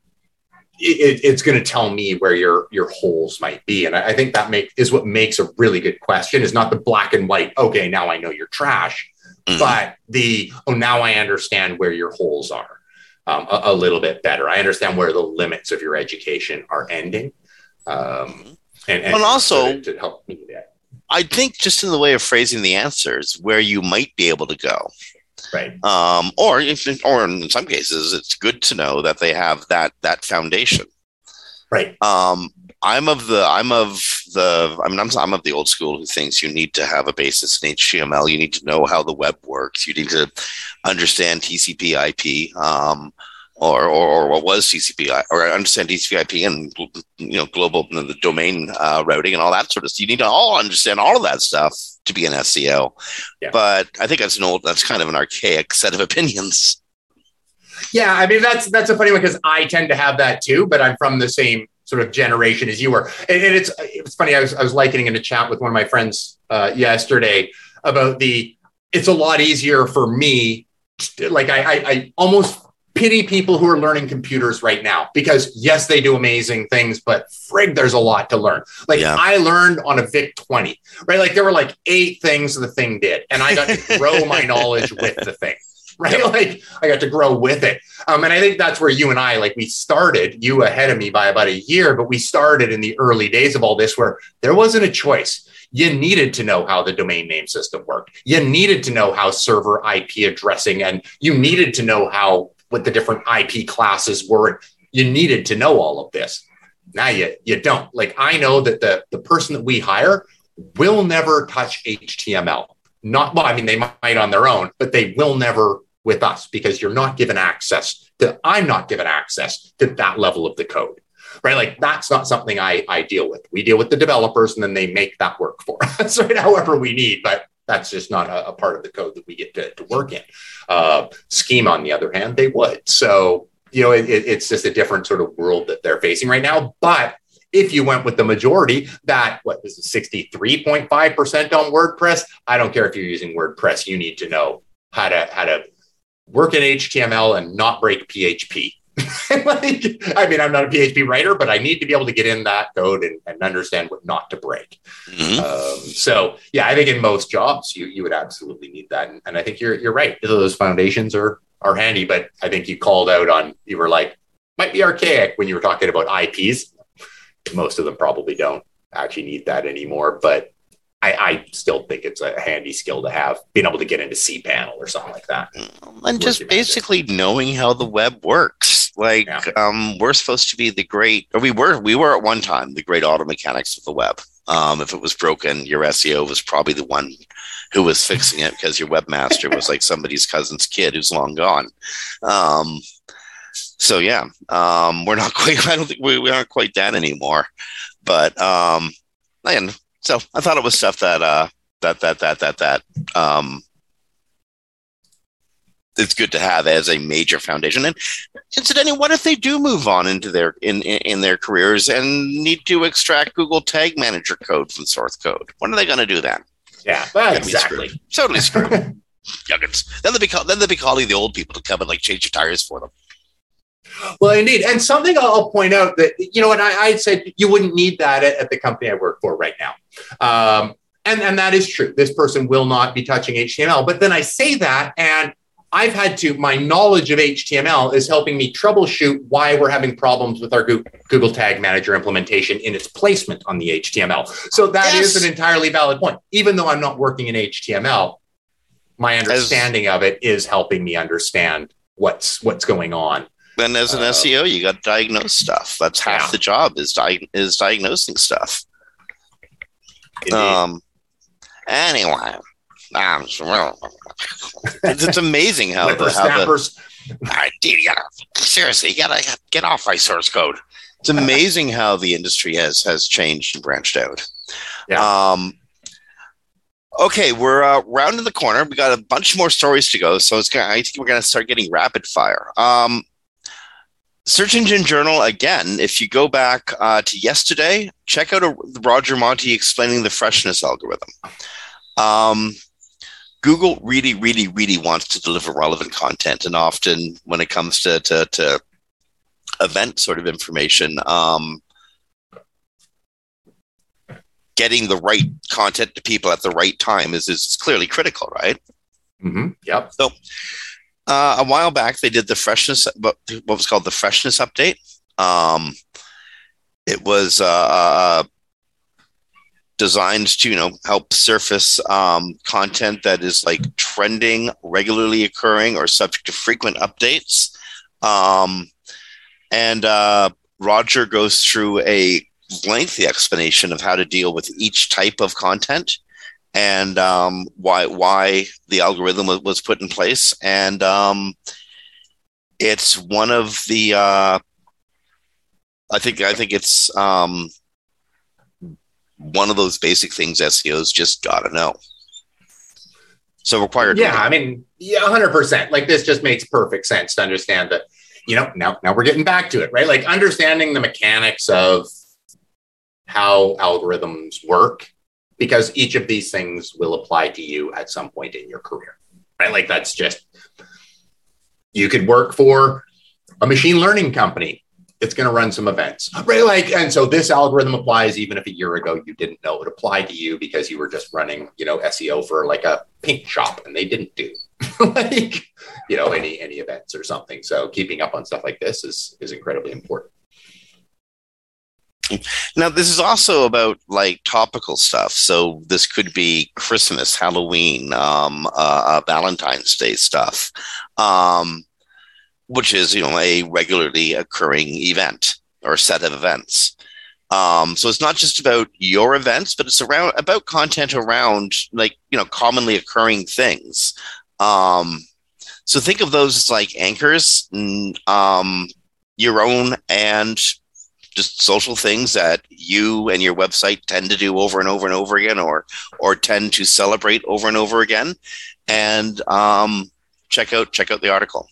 it, it's going to tell me where your, your holes might be. And I, I think that make, is what makes a really good question, is not the black and white, okay, now I know you're trash, mm-hmm. but the, oh, now I understand where your holes are. Um, a, a little bit better. I understand where the limits of your education are ending. Um, and, and well, also, to, to help me with that. I think just in the way of phrasing the answers, where you might be able to go. Right. Um, or, if, or in some cases, it's good to know that they have that that foundation. Right. Um, I'm of the I'm of the I mean I'm I'm of the old school who thinks you need to have a basis in H T M L. You need to know how the web works. You need to understand T C P I P, um, or, or or what was T C P, or understand T C P I P and you know global you know, the domain uh, routing and all that sort of stuff. You need to all understand all of that stuff to be an S E O. Yeah. But I think that's an old that's kind of an archaic set of opinions. Yeah, I mean that's that's a funny one because I tend to have that too, but I'm from the same sort of generation as you were. And, and it's it's funny. I was I was likening in a chat with one of my friends uh, yesterday about the it's a lot easier for me. To, like I, I, I almost pity people who are learning computers right now because yes, they do amazing things, but frig, there's a lot to learn. Like yeah. I learned on a VIC twenty, right? Like there were like eight things the thing did, and I got to grow my knowledge with the thing, right? Yep. Like I got to grow with it. Um, and I think that's where you and I, like we started, you ahead of me by about a year, but we started in the early days of all this where there wasn't a choice. You needed to know how the domain name system worked. You needed to know how server I P addressing, and you needed to know how what the different I P classes were. You needed to know all of this. Now you, you don't. Like I know that the, the person that we hire will never touch H T M L. Not, well, I mean, they might on their own, but they will never with us because you're not given access to, I'm not given access to that level of the code, right? Like that's not something I, I deal with. We deal with the developers and then they make that work for us, right? However we need, but that's just not a, a part of the code that we get to, to work in. Uh, Scheme, on the other hand, they would. So, you know, it, it's just a different sort of world that they're facing right now. But if you went with the majority, that, what, this is sixty-three point five percent on WordPress, I don't care if you're using WordPress, you need to know how to how to work in H T M L and not break P H P. Like, I mean, I'm not a P H P writer, but I need to be able to get in that code and, and understand what not to break. Mm-hmm. Um, so, yeah, I think in most jobs, you you would absolutely need that. And, and I think you're you're right. Those foundations are are handy, but I think you called out on, you were like, might be archaic when you were talking about I Ps. Most of them probably don't actually need that anymore, but I, I still think it's a handy skill to have, being able to get into cPanel or something like that. And just basically knowing how the web works. Like yeah. um, we're supposed to be the great, or we were, we were at one time the great auto mechanics of the web. Um, if it was broken, your S E O was probably the one who was fixing it because your webmaster was like somebody's cousin's kid who's long gone. Um, so yeah, um, we're not quite. I don't think we, we aren't quite that anymore. But um, and so I thought it was stuff that uh, that that that that that um, it's good to have as a major foundation. And incidentally, what if they do move on into their in, in, in their careers and need to extract Google Tag Manager code from source code? When are they going to do that? Yeah, well, exactly. Screwed. Totally screwed. Yuggins. Then they'll be call, then they'll be calling the old people to come and like change your tires for them. Well, indeed. And something I'll point out that, you know, and I, I said you wouldn't need that at, at the company I work for right now. Um, and, and that is true. This person will not be touching H T M L. But then I say that, and I've had to, my knowledge of H T M L is helping me troubleshoot why we're having problems with our Google Tag Manager implementation in its placement on the H T M L. So that yes. is an entirely valid point. Even though I'm not working in H T M L, my understanding As, of it is helping me understand what's what's going on. And as an uh, S E O, you got to diagnose stuff. That's half yeah. the job is di- is diagnosing stuff. Indeed. Um. Anyway, um, it's, it's amazing how the how the, uh, dude, you gotta seriously, you gotta get off my source code. It's amazing how the industry has has changed and branched out. Yeah. Um. Okay, we're uh, rounding the corner. We got a bunch more stories to go, so it's gonna, I think we're going to start getting rapid fire. Um. Search Engine Journal, again, if you go back uh, to yesterday, check out a, Roger Monti explaining the freshness algorithm. Um, Google really, really, really wants to deliver relevant content. And often when it comes to, to, to event sort of information, um, getting the right content to people at the right time is, is clearly critical, right? Mm-hmm. Yep. So, Uh, a while back, they did the freshness, what was called the freshness update. Um, it was uh, designed to, you know, help surface um, content that is like trending, regularly occurring, or subject to frequent updates. Um, and uh, Roger goes through a lengthy explanation of how to deal with each type of content. And um, why why the algorithm was, was put in place, and um, it's one of the uh, I think I think it's um, one of those basic things S E Os just gotta know. So required. Yeah, I mean, yeah, one hundred percent. Like this just makes perfect sense to understand that. You know, now now we're getting back to it, right? Like understanding the mechanics of how algorithms work because each of these things will apply to you at some point in your career, right? Like that's just, you could work for a machine learning company. It's going to run some events, right? Like, and so this algorithm applies even if a year ago you didn't know it applied to you because you were just running, you know, S E O for like a paint shop and they didn't do like, you know, any, any events or something. So keeping up on stuff like this is, is incredibly important. Now, this is also about like topical stuff. So this could be Christmas, Halloween, um, uh, uh, Valentine's Day stuff. Um, which is, you know, a regularly occurring event or set of events. Um, so it's not just about your events, but it's around about content around like, you know, commonly occurring things. Um, so think of those as like anchors, um, your own and just social things that you and your website tend to do over and over and over again, or, or tend to celebrate over and over again. And um, check out, check out the article.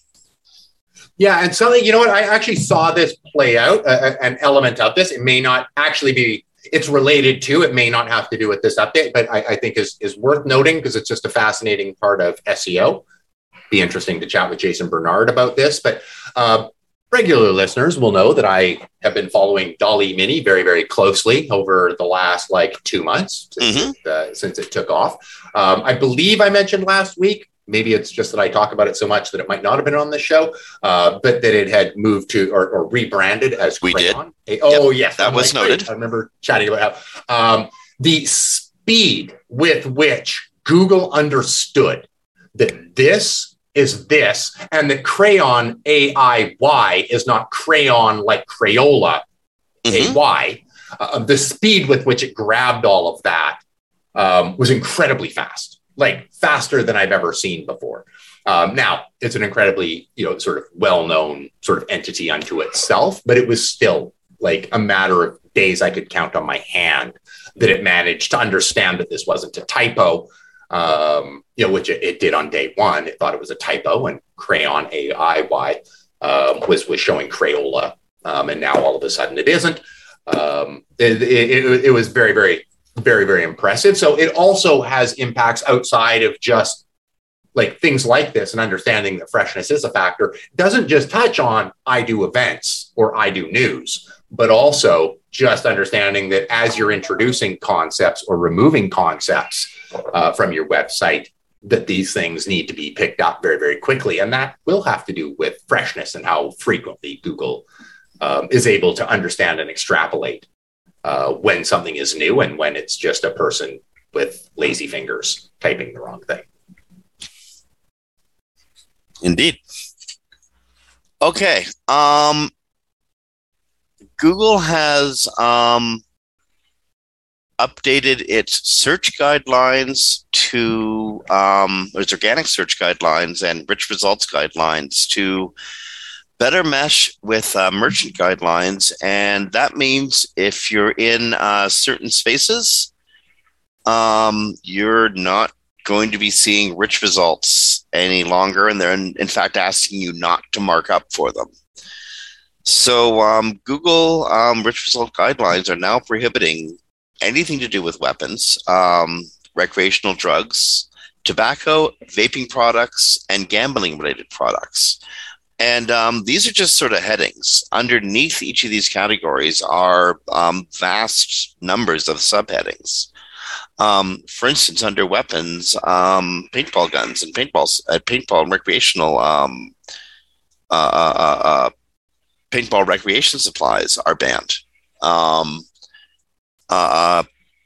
Yeah, and something, you know what, I actually saw this play out, uh, an element of this. It may not actually be, it's related to, it may not have to do with this update, but I, I think is, is worth noting because it's just a fascinating part of S E O. Be interesting to chat with Jason Bernard about this, but uh, regular listeners will know that I have been following Dolly Mini very, very closely over the last like two months since, mm-hmm. it, uh, since it took off. Um, I believe I mentioned last week, maybe it's just that I talk about it so much that it might not have been on the show, uh, but that it had moved to or, or rebranded as we Crayon. did. Oh, yep, yes. That I'm was like, noted. I remember chatting about how um, the speed with which Google understood that this is this and that Crayon, A I Y, is not Crayon like Crayola, mm-hmm. A Y. Uh, the speed with which it grabbed all of that um, was incredibly fast. Like faster than I've ever seen before. Um, now, it's an incredibly, you know, sort of well-known sort of entity unto itself, but it was still like a matter of days I could count on my hand that it managed to understand that this wasn't a typo, um, you know, which it, it did on day one. It thought it was a typo, and Crayon, A I Y, um, was, was showing Crayola, um, and now all of a sudden it isn't. Um, it, it, it was very, very Very, very impressive. So it also has impacts outside of just like things like this, and understanding that freshness is a factor. It doesn't just touch on I do events or I do news, but also just understanding that as you're introducing concepts or removing concepts uh, from your website, that these things need to be picked up very, very quickly. And that will have to do with freshness and how frequently Google um, is able to understand and extrapolate Uh, when something is new and when it's just a person with lazy fingers typing the wrong thing. Indeed. Okay. Um, Google has um, updated its search guidelines to um, its organic search guidelines and rich results guidelines to better mesh with uh, merchant guidelines. And that means if you're in uh, certain spaces, um, you're not going to be seeing rich results any longer. And they're in, in fact asking you not to mark up for them. So um, Google um, rich result guidelines are now prohibiting anything to do with weapons, um, recreational drugs, tobacco, vaping products, and gambling related products. And um, these are just sort of headings. Underneath each of these categories are um, vast numbers of subheadings. Um, for instance, under weapons, um, paintball guns and paintballs, uh, paintball and recreational um, uh, uh, uh, paintball recreation supplies are banned. Um, uh,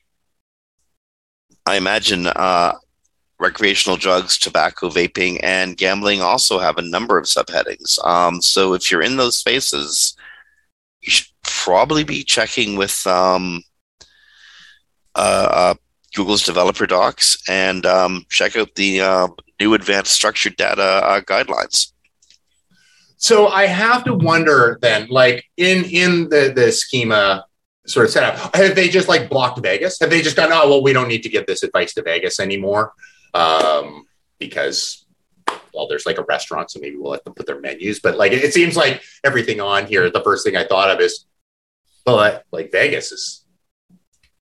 I imagine. Uh, Recreational drugs, tobacco, vaping, and gambling also have a number of subheadings. Um, so if you're in those spaces, you should probably be checking with um, uh, uh, Google's developer docs and um, check out the uh, new advanced structured data uh, guidelines. So I have to wonder then, like in, in the, the schema sort of setup, have they just like blocked Vegas? Have they just gone, oh, well, we don't need to give this advice to Vegas anymore? Um, because, well, there's like a restaurant, so maybe we'll let them put their menus. But like, it seems like everything on here, the first thing I thought of is, well, like Vegas is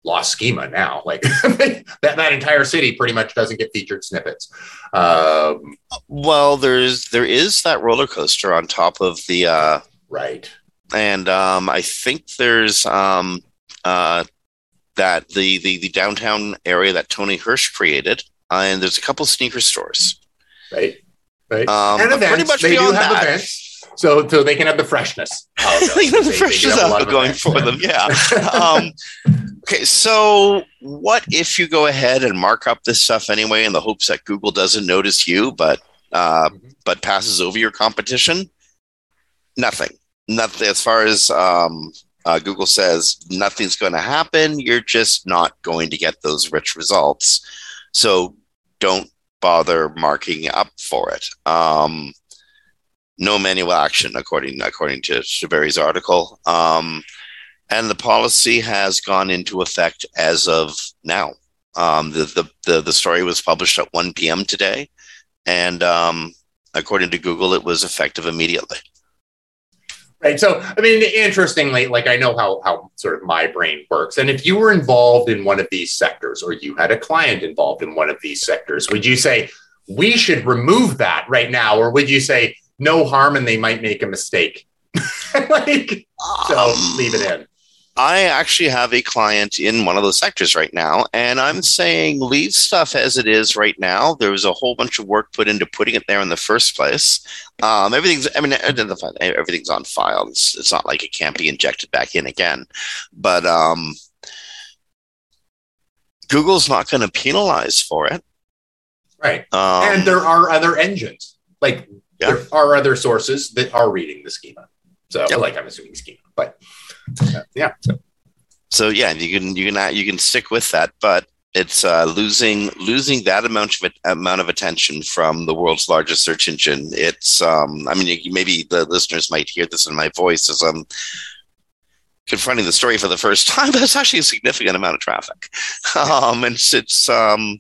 lost schema now. Like that, that entire city pretty much doesn't get featured snippets. Um, well, there's there is that roller coaster on top of the uh, right, and um, I think there's um, uh, that the, the the downtown area that Tony Hirsch created, uh, and there's a couple sneaker stores. Right, right, um, and events. Pretty much they do have that, events, so so they can have the freshness. Oh, no, the they, freshness they going for them, yeah. um, Okay, so what if you go ahead and mark up this stuff anyway in the hopes that Google doesn't notice you, but uh, mm-hmm. but passes over your competition? Nothing. Nothing. As far as um, uh, Google says, nothing's going to happen. You're just not going to get those rich results. So don't bother marking up for it. Um, no manual action, according according to Shaberi's article. Um, And the policy has gone into effect as of now. Um, the, the, the, the story was published at one p.m. today. And um, according to Google, it was effective immediately. Right. So, I mean, interestingly, like I know how, how sort of my brain works. And if you were involved in one of these sectors or you had a client involved in one of these sectors, would you say, we should remove that right now? Or would you say, no harm and they might make a mistake? like, so um, leave it in. I actually have a client in one of those sectors right now, and I'm saying leave stuff as it is right now. There was a whole bunch of work put into putting it there in the first place. Um, everything's, I mean, everything's on file. It's, it's not like it can't be injected back in again. But um, Google's not going to penalize for it. Right. Um, and there are other engines. Like, yeah. there are other sources that are reading the schema. So, yep. like, I'm assuming schema, but... Uh, yeah. So. so yeah, you can you can you can stick with that, but it's uh, losing losing that amount of amount of attention from the world's largest search engine. It's um, I mean, you, maybe the listeners might hear this in my voice as I'm confronting the story for the first time, but it's actually a significant amount of traffic. Um, and it's, it's um,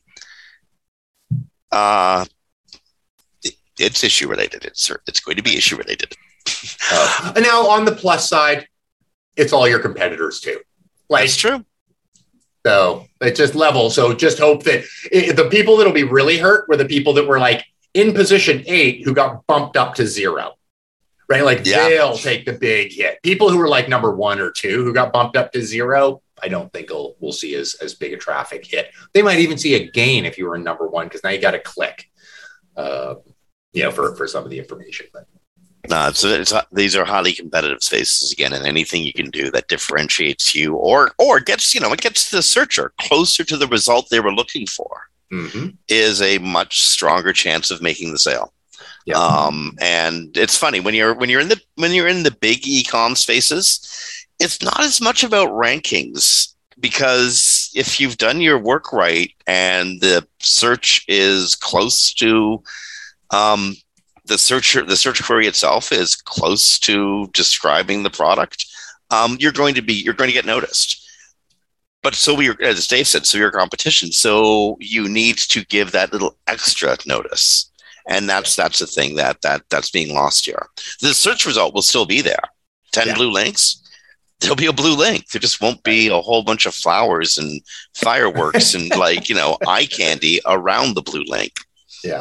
uh, it, it's issue related. It's it's going to be issue related. uh, and now on the plus side, it's all your competitors too. Like, That's true. So it's just level. So just hope that it, the people that'll be really hurt were the people that were like in position eight who got bumped up to zero, right? Like yeah. they'll take the big hit. People who were like number one or two who got bumped up to zero, I don't think we'll, we'll see as, as big a traffic hit. They might even see a gain if you were in number one, because now you got to click, uh, you know, for, for some of the information. But No, it's, it's, these are highly competitive spaces again, and anything you can do that differentiates you or or gets, you know, it gets the searcher closer to the result they were looking for mm-hmm. is a much stronger chance of making the sale. Yeah. Um, and it's funny when you're when you're in the when you're in the big e-com spaces, it's not as much about rankings, because if you've done your work right and the search is close to um the search the search query itself is close to describing the product, um, you're going to be you're going to get noticed. But so we, as Dave said, so your competition. So you need to give that little extra notice, and that's that's the thing that that that's being lost here. The search result will still be there. Ten yeah. blue links. There'll be a blue link. There just won't be a whole bunch of flowers and fireworks and like you know eye candy around the blue link. Yeah.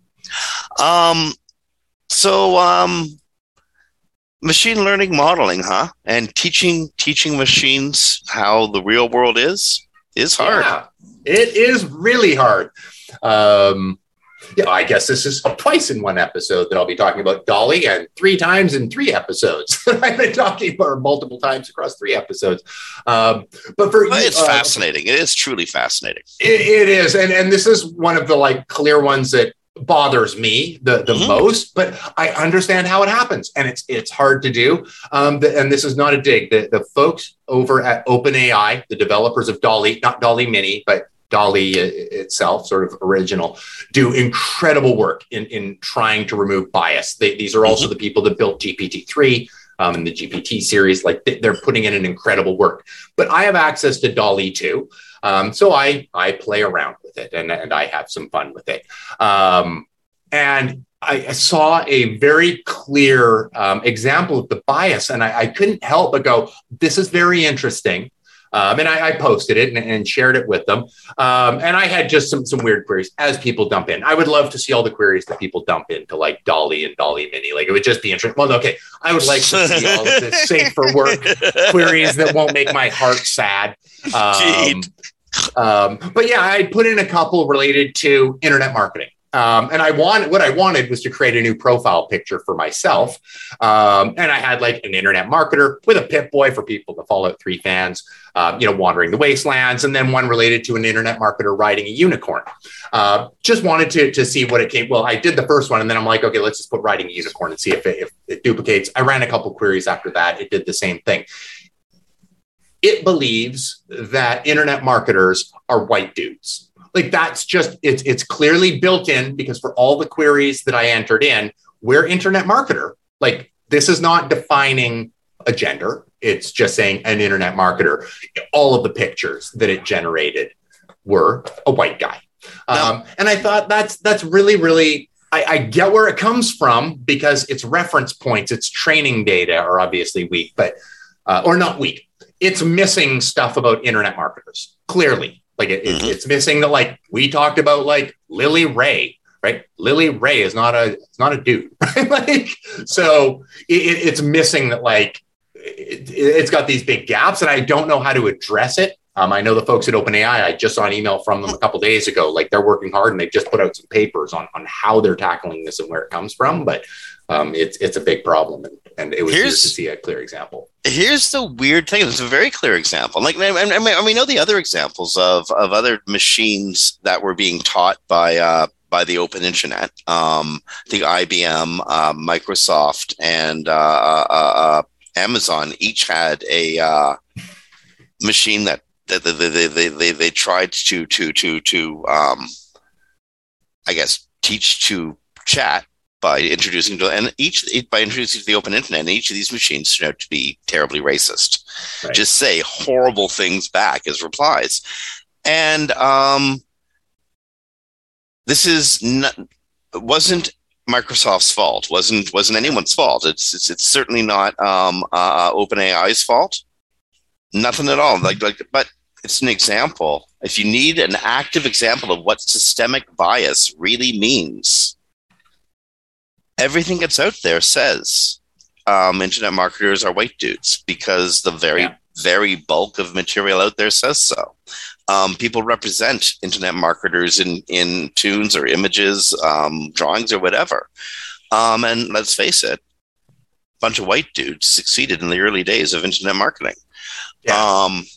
Um. So, um, machine learning modeling, huh? And teaching teaching machines how the real world is is hard. Yeah, it is really hard. Um, yeah, I guess this is twice in one episode that I'll be talking about DALL-E, and three times in three episodes. I've been talking about multiple times across three episodes. Um, but for well, it's uh, fascinating. It is truly fascinating. It, it is, and and this is one of the like clear ones that bothers me the, the mm-hmm. most, but I understand how it happens, and it's it's hard to do. Um, the, and this is not a dig. The, the folks over at OpenAI, the developers of DALL-E, not DALL-E Mini, but DALL-E itself, sort of original, do incredible work in, in trying to remove bias. They, these are also mm-hmm. the people that built G P T three um, and the G P T series. Like they're putting in an incredible work. But I have access to DALL-E too. Um, so I I play around with it, and, and I have some fun with it. Um, and I, I saw a very clear um, example of the bias, and I, I couldn't help but go, this is very interesting. Um, and I, I posted it and, and shared it with them. Um, and I had just some some weird queries as people dump in. I would love to see all the queries that people dump into like Dolly and Dolly Mini. Like it would just be interesting. Well, okay, I would like to see all of this safe for work queries that won't make my heart sad. Um, um, but yeah, I put in a couple related to internet marketing. Um, and I wanted, what I wanted was to create a new profile picture for myself. Um, and I had like an internet marketer with a Pip-Boy for people, the Fallout three fans, uh, you know, wandering the wastelands, and then one related to an internet marketer riding a unicorn. Uh, just wanted to, to see what it came. Well, I did the first one and then I'm like, okay, let's just put riding a unicorn and see if it, if it duplicates. I ran a couple queries after that. It did the same thing. It believes that internet marketers are white dudes. Like that's just, it's it's clearly built in because for all the queries that I entered in, we're internet marketer. Like this is not defining a gender. It's just saying an internet marketer. All of the pictures that it generated were a white guy. No. Um, and I thought that's, that's really, really, I, I get where it comes from because its reference points, its training data are obviously weak, but, uh, or not weak. It's missing stuff about internet marketers, clearly. Like it, mm-hmm. it, it's missing the, like we talked about, like Lily Ray, right? Lily Ray is not a, it's not a dude, right? Like, so it, it's missing that, like, it, it's got these big gaps and I don't know how to address it. Um, I know the folks at OpenAI, I just saw an email from them a couple of days ago, like they're working hard and they've just put out some papers on, on how they're tackling this and where it comes from. But um, it's, it's a big problem. And, and it was good to see a clear example. Here's the weird thing. It's a very clear example. Like, I mean, I mean, we know the other examples of, of other machines that were being taught by, uh, by the open internet. Um, the I B M, uh, Microsoft, and, uh, uh, uh, Amazon each had a, uh, machine that, that they, they, they, they, they tried to, to, to, to, um, I guess, teach to chat by introducing to, and each by introducing to the open internet, and each of these machines turned out to be terribly racist. Right. Just say horrible things back as replies, and um, this is not, wasn't Microsoft's fault. wasn't wasn't anyone's fault. It's it's, it's certainly not um, uh, OpenAI's fault. Nothing at all. Like like, but it's an example. If you need an active example of what systemic bias really means, everything that's out there says um, internet marketers are white dudes because the very, yeah. very bulk of material out there says so. Um, people represent internet marketers in, in tunes or images, um, drawings or whatever. Um, and let's face it, a bunch of white dudes succeeded in the early days of internet marketing. Yeah. Um,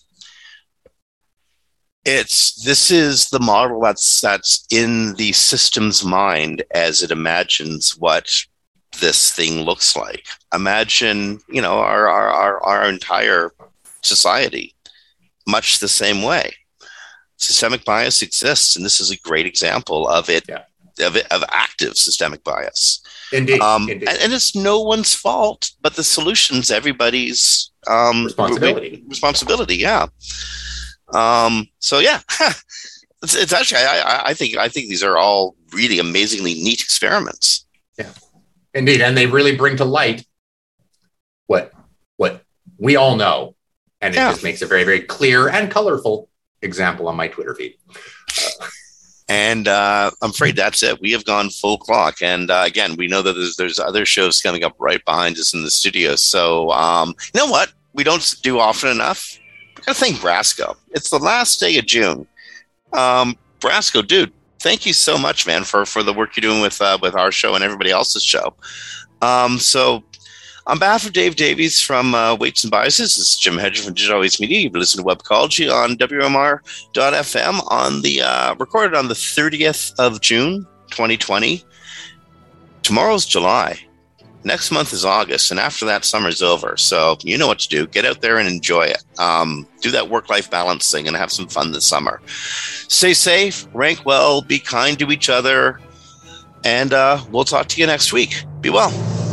It's this is the model that's that's in the system's mind as it imagines what this thing looks like. Imagine, you know, our our our, our entire society much the same way. Systemic bias exists, and this is a great example of it, yeah. of it, of active systemic bias. Indeed, um, Indeed. And, and it's no one's fault, but the solution's everybody's um, responsibility. Re- responsibility, yeah. Um, so yeah, it's, it's actually, I, I think, I think these are all really amazingly neat experiments. Yeah, indeed. And they really bring to light what, what we all know. And it yeah. just makes a very, very clear and colorful example on my Twitter feed. Uh, and, uh, I'm afraid that's it. We have gone full clock. And, uh, again, we know that there's, there's other shows coming up right behind us in the studio. So, um, you know what? We don't do often enough. I think Brasco. It's the last day of June. Um, Brasco, dude, thank you so much, man, for, for the work you're doing with uh, with our show and everybody else's show. Um, so, on behalf of Dave Davies from uh, Weights and Biases, this is Jim Hedger from Digital Always Media. You've listened to Webcology on W M R dot F M on the uh, recorded on the thirtieth of June, twenty twenty. Tomorrow's July. Next month is August, and after that, summer's over. So you know what to do. Get out there and enjoy it. Um, do that work-life balance thing and have some fun this summer. Stay safe, rank well, be kind to each other, and uh, we'll talk to you next week. Be well.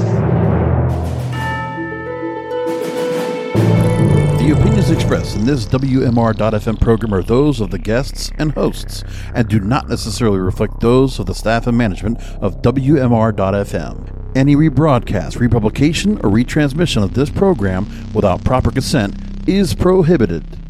The opinions expressed in this W M R dot F M program are those of the guests and hosts and do not necessarily reflect those of the staff and management of W M R dot F M. Any rebroadcast, republication, or retransmission of this program without proper consent is prohibited.